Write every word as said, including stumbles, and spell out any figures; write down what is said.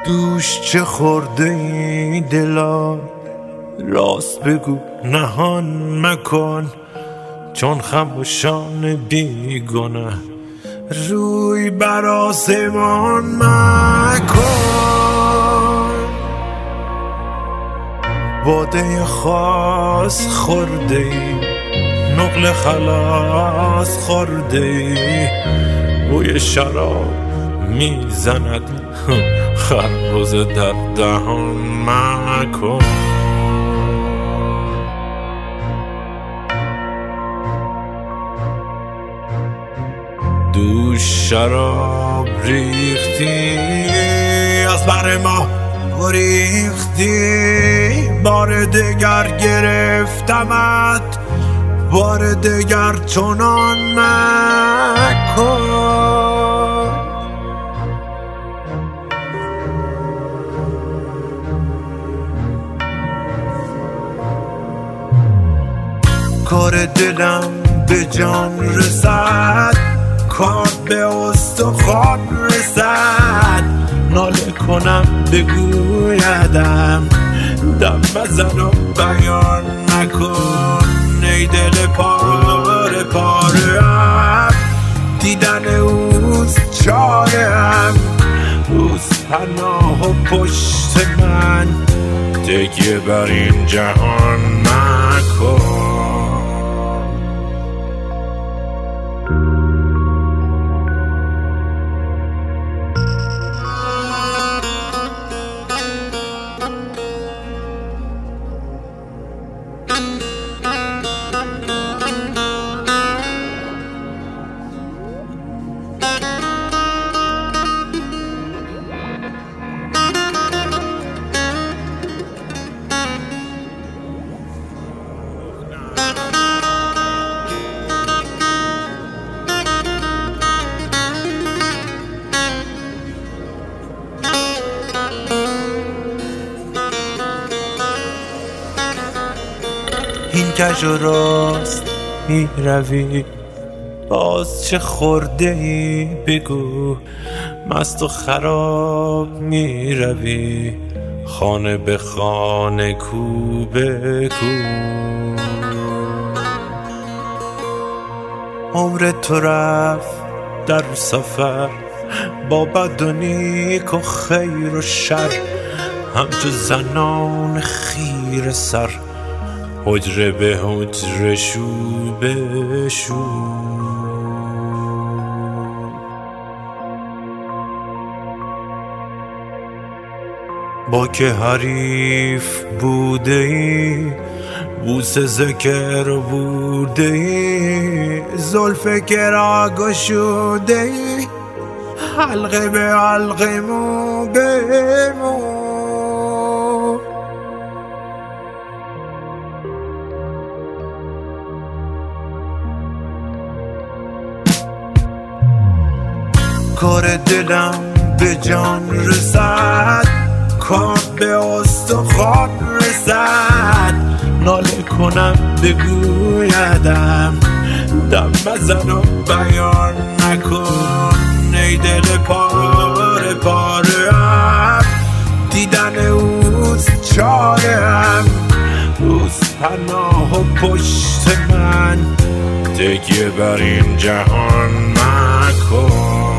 دوش چه خورده ای دلا، راست بگو نهان مکن، چون خموشان بیگنه روی بر آسمان مکن. باده خاص خورده ای، نقل خلاص خورده ای، بوی شراب میزند خربزه در دهان مکن. دوش شراب ریختی، از بر ما گریختی، بار دگر گرفتمت، بار دگر چنان مکن. کار دلم به جان رسد، کار به استخوان رسد، ناله کنم بگویدم، دم بزن و بیان نکن. ای دل پاره پاره ام، دیدن اوست چاره ام، اوست پناه و پشت من، تکیه بر این جهان مکن. این کج و راست می روی، باز چه خورده ای بگو، مست و خراب می روی، خانه به خانه کو به کو. عمر تو رفت در سفر، با بد و نیک و خیر و شر، همچو زنان خیره سر، حجره به حجره شو به شو. با که حریف بوده ای، بوس ذکر بوده ای، زلف کرا گشوده ای، حلقه به حلقه مو به مو. کار دلم به جان رسد، کار به استخوان رسد، ناله کنم بگویدم، دم بزن و بیان نکن. ای دل پاره پاره ام، دیدن اوست چاره ام، اوست پناه و پشت من، تکیه بر این جهان مکن.